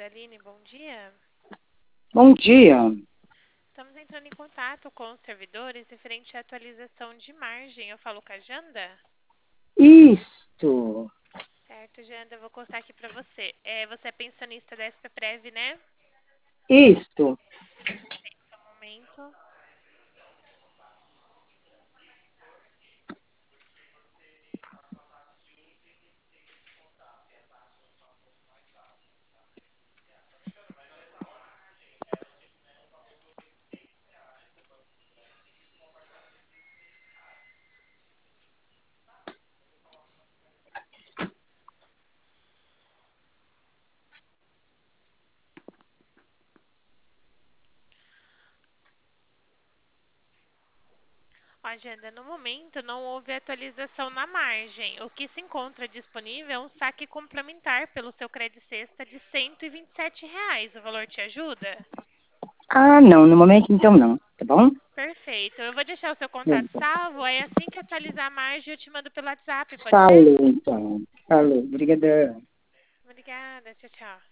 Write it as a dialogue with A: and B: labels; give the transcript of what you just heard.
A: corretora Aline, bom dia.
B: Bom dia.
A: Estamos entrando em contato com os servidores referente à atualização de margem. Eu falo com a Janda?
B: Isto,
A: Certo, Janda, eu vou contar aqui para você. Você é pensionista da SPPrev, né?
B: isto.
A: Só um momento. Ó, Janda, no momento não houve atualização na margem. O que se encontra disponível é um saque complementar pelo seu crédito cesta de R$ 127. O valor te ajuda?
B: Ah, não, no momento então não, tá bom?
A: Perfeito. Eu vou deixar o seu contato
B: Pronto.
A: salvo. Aí assim que atualizar a margem, eu te mando pelo WhatsApp, pode ser?
B: Falou então. Falou, obrigada.
A: Obrigada. Tchau, tchau.